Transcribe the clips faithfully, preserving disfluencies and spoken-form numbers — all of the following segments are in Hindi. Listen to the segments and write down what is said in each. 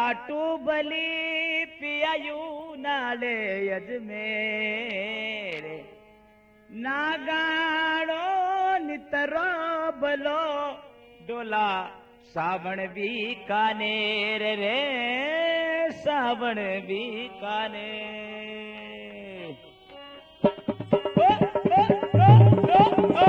काटू बली पियायू नाले अजमेर नागाड़ो नितरो बलो डोला सावण बीकानेर रे सावण बीकानेर। ओ, ओ, ओ, ओ, ओ।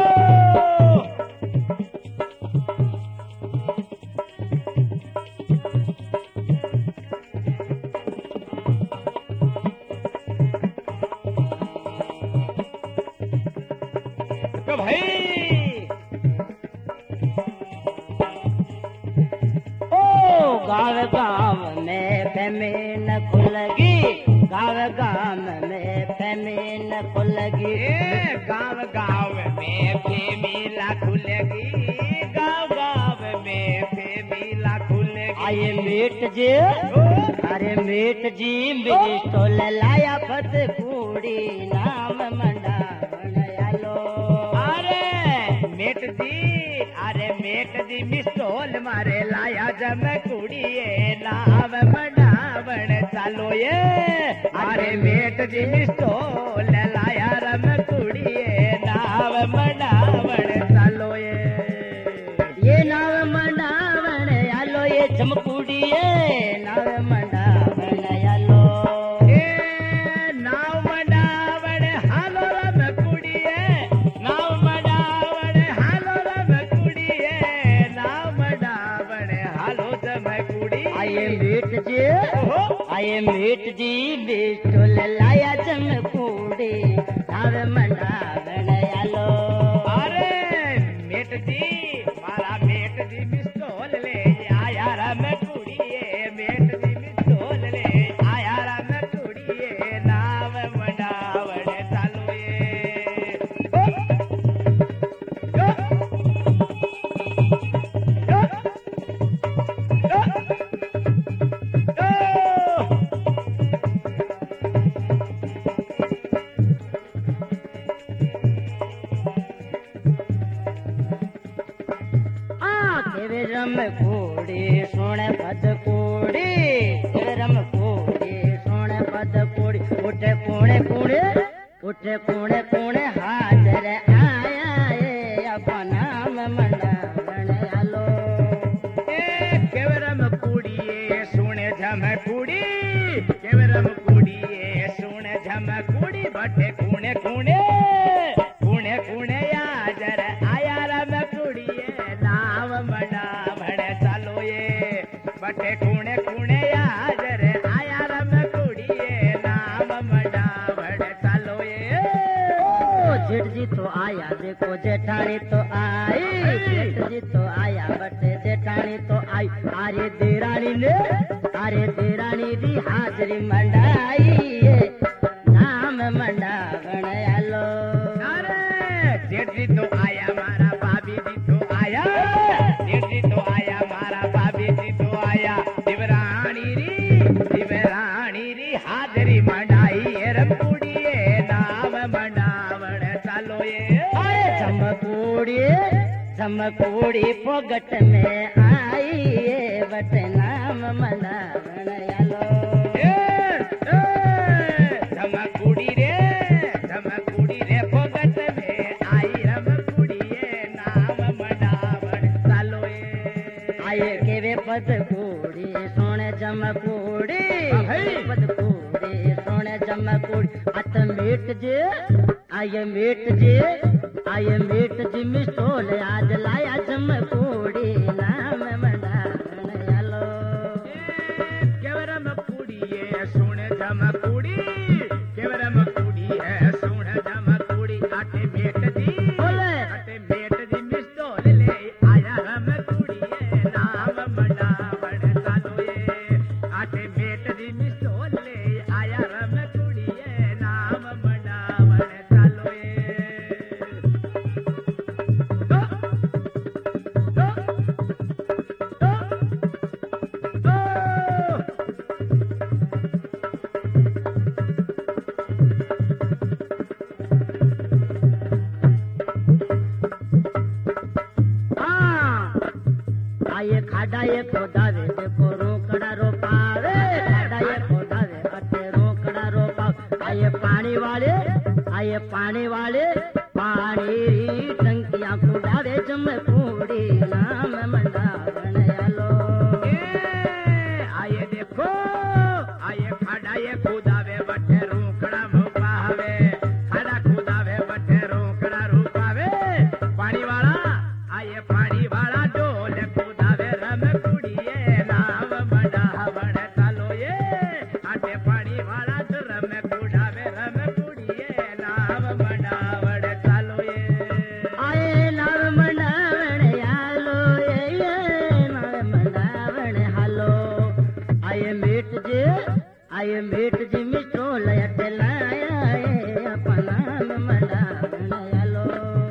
तो भाई गाँव गाँव में फेमीन खुलगी, गाँव गाँव में फेमीन खुलगी, गाँव गाँव में फेमीला खुलेगी, गाँव गाँव में फेमीला खुलेगी। आये मीट जी अरे मीट जी मेरी स्टोल लाया फत कूड़ी नाम मंडावन आलो। अरे मेट जी अरे मेट जी मिस्टोल मारे लाया जम कुड़िए नाम मनावण चालो ये। अरे मेट जी मिस्टोल लाया रम कुड़िए नाम मनावण चालो ये। ये नाव मंडावण आलो ये जमकुड़िए नाव मंडावण आलो। ये नाव मंडावण हालो रम कुड़िए नाव मंडावण हालो रम कुड़िए नाव मंडावण हालो जम कुड़ी। आये मीट जी आये मीट जी बिस्टोल लाया जमकुड़ी नाव मंडावण आलो। अरे मेट जी मारा मेट जी मिस्टोल ले आया रम कुड़िए मेट जी मिस्टोल ले आया रम कुड़िए नाव मंडावण चालो ये। ओ, ओ, ओ, ओ, ओ। केवे रम कोड़ी सोने पद कोड़ी केवे रम कोड़ी सोने पद कोड़ी उठे कोणे कोणे उठे कोणे कोणे हाजर आया ये अपना नाम मंडावण आलो। ए केवरम कुड़िए सुने झम कुड़ी केवरम कुड़िए सुने झम कुड़ी बटे कुणे कुणे कुणे कुणे याजर आया रम कुड़िए नाव मंडावण चालो ये। बटे कुणे कुणे याजर आया रम कुड़िए नाव मंडावण चालो ये। ओ जेठ जी तो आया देखो जेठानी तो आई जेठ जी तो आया बटे जेठानी तो आई। अरे देरानी ने अरे देरानी दी हाजरी मंडाई ये नाम मंडावण आलो। अरे जेठ जी तो आया मारा भाभी जी तो आया जेठ जी तो आया मारा भाभी जी तो आया। दिवरानी री दिवरानी री हाजरी मंडाई रम कुड़िए नाम मंडावण चालो ये। अरे चमकूड़ी चमकूड़ी पोगट में आई ये बट नाम मंडावण आलो। ए, ए, झमकुड़ी रे झमकुड़ी रे फोगट में आई रम कुड़िए नाम मंडावण चालो ये। आये केवे पद कूड़ी सोने जमकूड़ी पद कूड़ी सोने जमकूड़ी अत मीट जी आये मीट जी आये मीट जी मिस्टोल आज लाया जमकूड़ी नाम मंडावण आलो। केवरम कुड़िए सुन झमकुड़ी केवरम कुड़ी है सुन झमकुड़ी। आटे मेट दी बोले आटे मेट दी मिस्टोल ले आया रम कुड़िए नाम मंडावण चालो ये। आटे मेट दी मिस्टोल ले आया रम कुड़िए नाम मंडावण चालो ये। ओ, ओ, ओ, ओ। आये खाड़ा ये खोदा वे देखो रोकड़ा रो पार वाले आए पानी वाले पानी री टंकियां कुडावे जमकूड़ी नाम मंडावण आलो आये देखो आये खाड़ा ये खुदावे बटे रूखड़ा मुपावे खाड़ा खुदावे बटे रूखड़ा रूपावे पानी वाला आये पानी वाला डोल खुदावे रम कुड़िए नाम मंडावण चालो ये आटे पानी वाला रम कुड़ावे रम कुड़िए नाम मंडावण चालो ये आए नाम मंडावण आलो ये नाम मंडावण हालो आए मीट जे आए मीट जी मिस्ट्रोल अटलाया अपना मंडावण आलो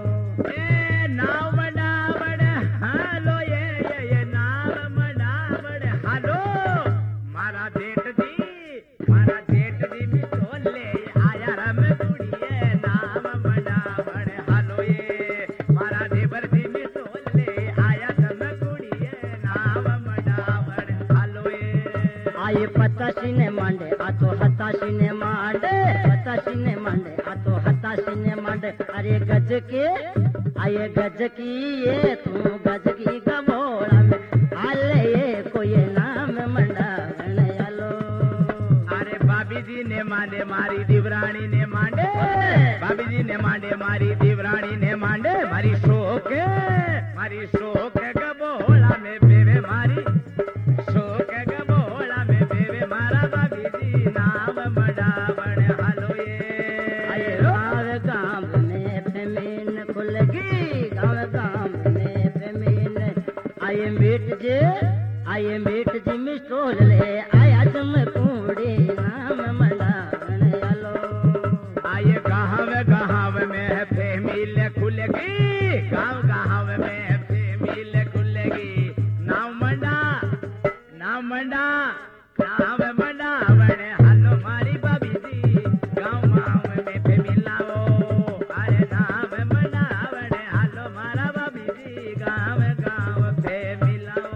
ए नाव मंडावण हालो ये ये ये नाव मंडावण हालो मारा जेठ जी मारा जेठ जी मिसोले आया रम कुड़िए नाव मंडावण हालो ये मारा देवर जी मिसोले आया रम कुड़िए नाव मंडावण हालो ये आए पताशी ने मांडे आ तो हताशी ने मांडे पताशी ने मांडे आ तो हताशी ने मांडे अरे गज के आए गज की ये तू गज की गबोड़ा में आले ये कोई नाम मंडावण आलो अरे भाभी जी ने मांडे मारी दिवरानी ने मांडे भाभी जी ने मांडे मारी दिवरानी ने मांडे मारी शोक मारी शोक गबोला में बेवे मारी शोक गबोला में बेवे मारा भाभी जी नाम मंडावण हालो ये आए गाँव गाँव में फेमीन खुलगी गाँव गाँव में फेमीन आए मीट जे आए मीट जी मिस्ट्रोल ले आया जमकूड़ी नाम मंडावण आलो आये गाँव गाँव में फेमिल खुलेगी गाँव गाँव में फेमिल खुलेगी नाव मंडा नाव मंडा नाव मंडावण हालो मारी भाभी जी गाँव गाँव में फेमिलाओ अरे नाव मंडावण हालो मारा भाभी जी गाँव गाँव फेमिलाओ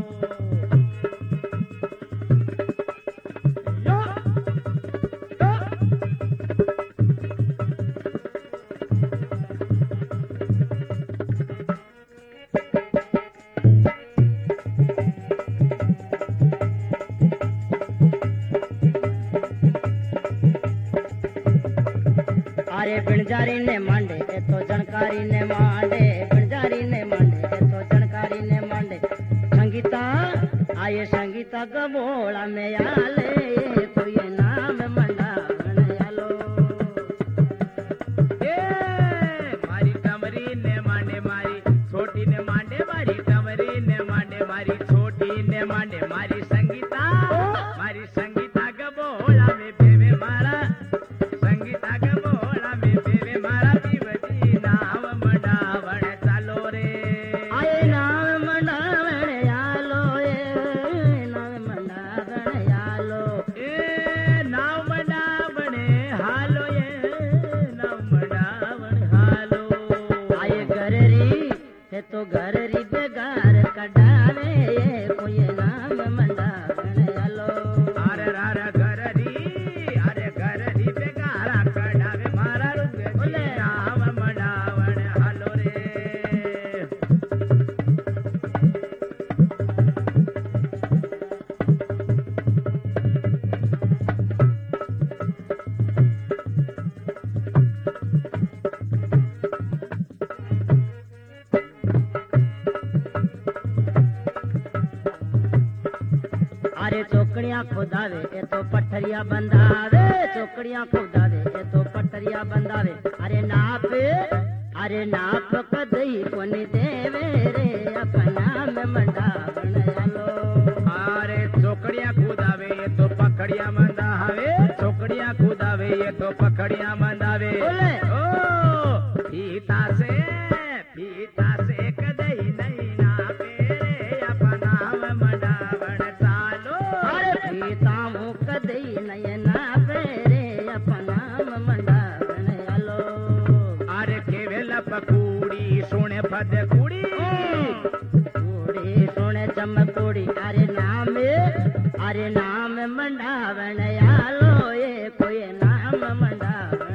यो यो अरे बिणजारी ने मांडे ए तो जनकारी ने मांडे बिणजारी ने मांडे ए तो जनकारी ने मांडे संगीता आए संगीता गबोड़ा में आले ये कोई नाम मंडावण आलो ए मारी टमरी ने मांडे मारी छोटी ने मांडे मारी टमरी ने मांडे मारी छोटी ने मांडे मारी संगीता मारी संगीता गबोला में बेवे मारा संगीता गबोला में बेवे मारा पीवती नाव मंडावण चालो रे आए नाम मंडावण आलो ये नाम मंडावण आलो ए नाव मंडावण हालो ये नाव मंडावण हालो आए घररी ते तो घररी बेगार कडावे ये कोई नाम मंडावण आलो अरे रारा घररी अरे घररी बेगारा कडावे मारा रुद्र नाव मंडावण हालो रे अरे चौकड़ियां खुदावे ए तो पठरिया बंधावे चौकड़ियां खुदावे ए तो पठरिया बंधावे अरे नाप अरे नाप कदई कोनी देवे रे अपना में मंडावण आलो अरे चौकड़िया खुदावे ये तो पकड़िया मंदावे चौकड़िया खुदावे ये तो पकड़िया मंदावे बोले। ओ फीता से फीता से कदई नहीं ना पेरे अपना मंडावण चालो अरे फीता मुँह कदई नयना पेरे अपना में मंडावण आलो अरे केवल पकूड़ी सोने फद कुड़ी कुड़ी सोने चमकुड़ी अरे नाम अरे नाम मंडावण आलो ये कोई नाम मंडावण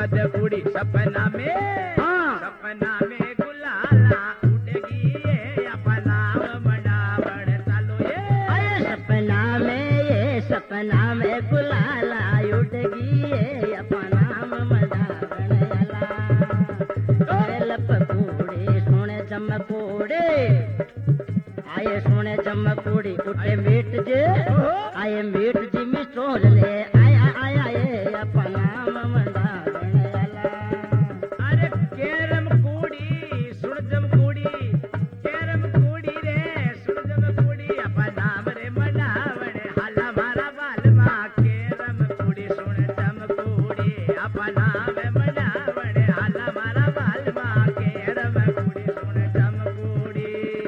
पद कुड़ी सपना में हाँ। सपना में गुलाला उड़ेगी ये अपना मनावण चालो ये अरे सपना में ये सपना में गुलाला उड़गी ये अपना मदावणला अरे लपकूड़े सोने चमकूड़े आए सोने चमकूड़ी उठे मीट जे आए मीट जी मिस्ट्रोल ले आया आया ये अपना मदावणला अरे केरम कूड़ी सुरजम कूड़ी केरम कूड़ी रे सुरजम कूड़ी अपना रे मनावण हाला मारा बालमा केरम कूड़ी सुरजम कूड़ी अपना में मनावण हाला मारा बालमा केरम कूड़ी सुरजम कूड़ी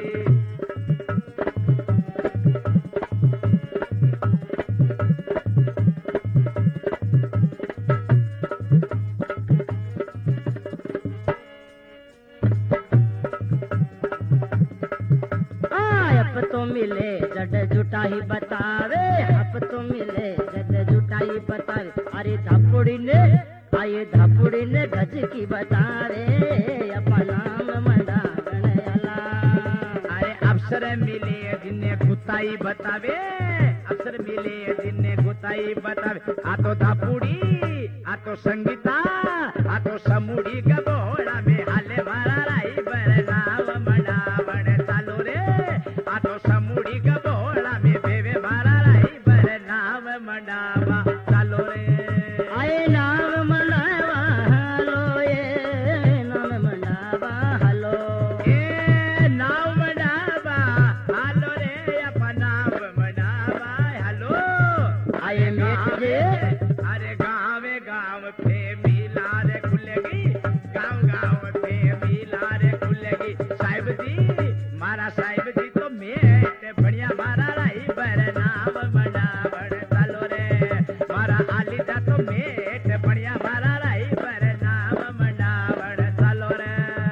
अब तो मिले जड जुटाई बतावे अब तो मिले जड जुटाई बतावे अरे धापुड़ी ने आये धापुड़ी ने गज की बतावे अपना मंडा गणला अरे अफसर मिले जिन्हें गुताई बतावे अफसर मिले जिन्हें गुताई बतावे आ तो धापुड़ी आ तो संगीता आ तो समूड़ी गबोड़ा में हाले मारा राई बरनाव मनावण चालो रे आ तो समूड़ी गबोड़ा में बेवे मारा राई बरनाव मनावा चालो रे आये नाम मनावा हलो ये नाम मनावा हलो ए नाव मनावा हालो रे अपनाव मनावा हालो आये मीठ जे अरे गाँव गाँव पे मिला रे खुलेगी गाँव गाँव पे मिला रे खुलेगी साहिब जी मारा साहिब जी तो मेट बढ़िया मारा राई बरनाव मनावण चालो रे मारा आली दा तो मेट बढ़िया मारा राई बरनाव मनावण चालो रे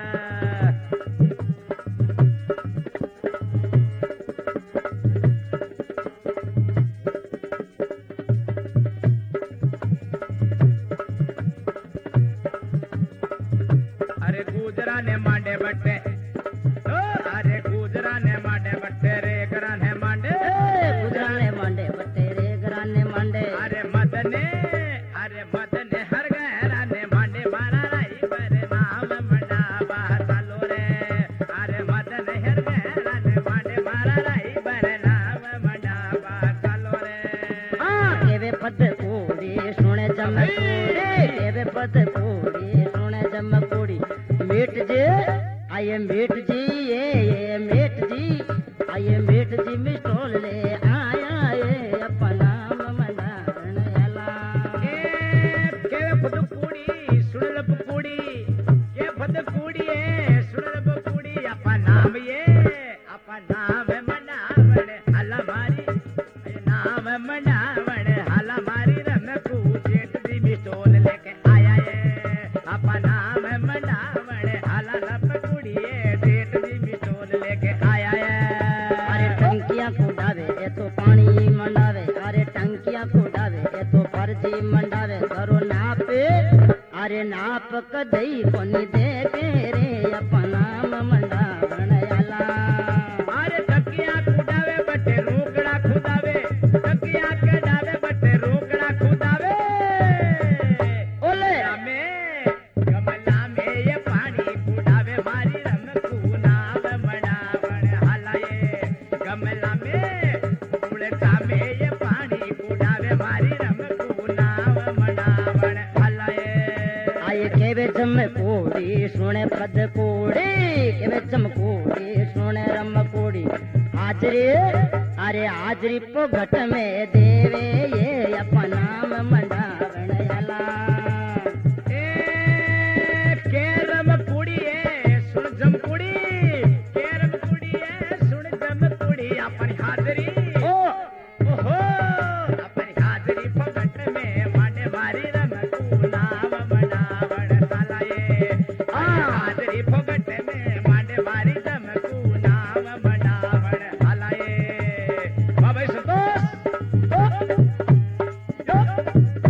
अरे गुजरा ने मांडे बट्टे ओ, अरे गुजरा ने मांडे बट्टे रे गरा ने मांडे गुजराने मांडे बट्टे रे गराने मांडे अरे मदने अरे मदने हर गहरा ने मांडे मारा राई बरे नाम मनावा चालो रे अरे मदने हर गहरा ने मांडे मारा राई बरे नाम मनावा चालो रे हाँ केवे पद कोड़ी सोने जमकोड़ी केवे पद कोड़ी सोने जमकोड़ी मीठ जे आये मीठ जी ये ये मीठ जी आये मीठ जी मिस्टोल ले आया ये अपना मनावणला ए के फद कुड़ी सुनल कुड़ी के फद कुड़ी ए सुनल कुड़ी अपा नाम ये अपा नाम मनावण हला मारी ए नाम मनावण हला मारी रम को जेठ दी मिस्टोल लेके आया ये अपा नाम मनावण हला रब कुड़ी ए जेठ दी मिस्टोल लेके आया ये अरे टंकियां को डावे ये तो पानी मंडावे अरे टंकियां को डावे ये तो फर्जी मंडावे करो नापे अरे नाप कदई कोनी दे के रे अपना मंडावणला अरे टकिया खुदावे बटे रोकड़ा खुदावे टकिया के डावे बटे रोकड़ा खुदावे ओले में गमला में ये पानी खुदावे मारी रम कुनाव मनावण हलाए गमला में उड़ता में ये पानी खुदावे मारी रम कुनाव मनावण हलाए आये केवे जम कोड़ी सोने पद कोड़ी केवे जम कोड़ी सोने रम कोड़ी हाजरी अरे हाजरी पो घट में देवे ये अपना मंडावणला ए केरम कुड़ी ए सुन जम कुड़ी केरम कुड़ी ए सुन जम कुड़ी अपनी हाजरी ओ ओहो अपनी हाजरी पगट में माने मारी रम कुनाव मनावण सालाए हाजरी पगट में माने मारी रम कुनाव मनावण हलाए बाबा संतोष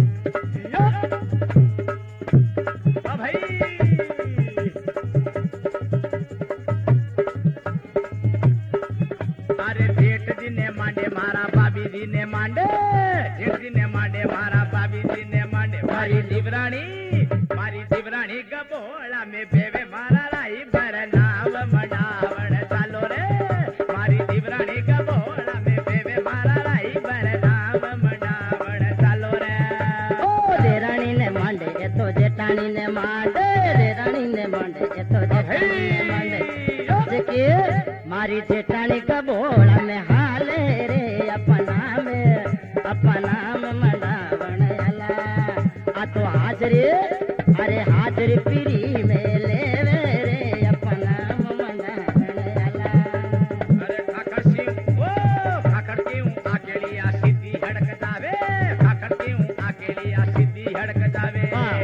दिवराणी मारी दिवराणी गबोळा में बेवे मारा राई बर नाव मडावण चालो रे मारी दिवराणी गबोळा में बेवे मारा राई बर नाव मडावण चालो रे ओ देराणी ने मांडे ये तो जेठानी ने मांडे देराणी ने मांडे ये तो जेठानी ने मांडे जेके मारी जेठानी गबोळा में हाले रे अपना में अपना में मडावण अला आ तो हाजरी अरे हाजरी पीरी में लेवे रे अपना मडावण अला अरे खाखर सिंह ओ खाखर सिंह आकेलिया सिद्धि हड़क जावे खाखर सिंह आकेलिया सिद्धि हड़क जावे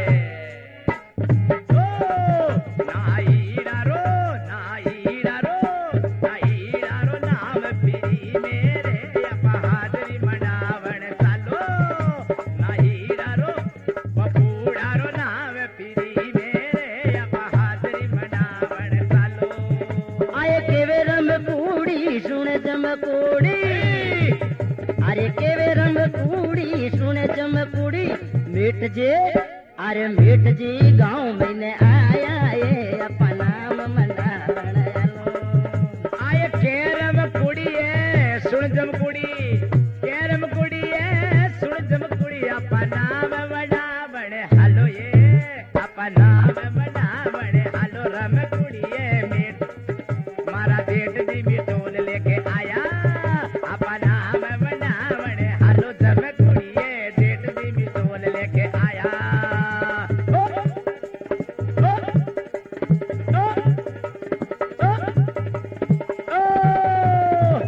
ओ नाईड़ा रो नाईड़ा रो नाईड़ा रो नाम पीरी मेरे अब हाजरी मडावण चालो नाईड़ा रो बबूड़ा रो नाम पीरी मेरे अब हाजरी मडावण चालो आए केवे रंग कूड़ी सुन जमकूड़ी अरे केवे रंग कूड़ी सुन जमकूड़ी मीठ जे अरे मीठ जी गांव में आया ये अपना मनावण आलो आय केरम कुड़ी है सुन जम कुड़ी केरम कुड़ी है सुन जम कुड़ी अपना बड़ा बड़े हालो ये अपना बड़ा बड़े हालो रम कुड़ी है मीट मारा बेट जी मिटोल लेके आया अपना बड़ा बड़े हालो जम कुड़ी है बेट जी मिटोल लेके आया ओ, ओ, ओ, ओ, ओ,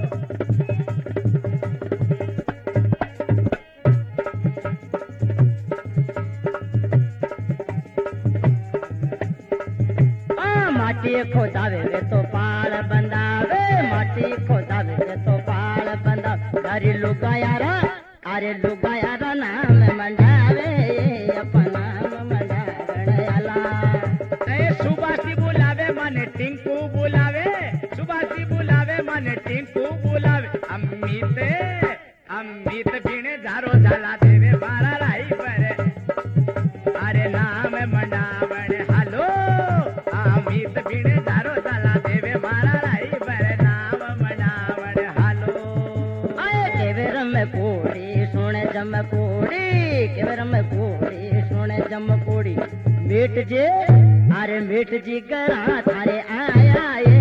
आ माटी खोदावे वे तो पाल बंदावे माटी खोदावे वे तो पाल बंदा अरे लुगा यारा अरे लुगा यारा नाम मंडावे ये अपना मंडावण अला ए सुभाषी बुलावे माने टिंकू बुलावे सुभाषी बुलावे माने टिंकू बुलावे अमित अमित बिने झारो झाला देवे मारा राई परे अरे नाम मंडावण हालो अमित बिने झारो झाला देवे मारा राई परे नाम मंडावण हालो आए केवेर में कोड़ी सोने जम कोड़ी केवेर में कोड़ी सोने जम कोड़ी मीठ जे अरे मीठ जी करा थारे आया ये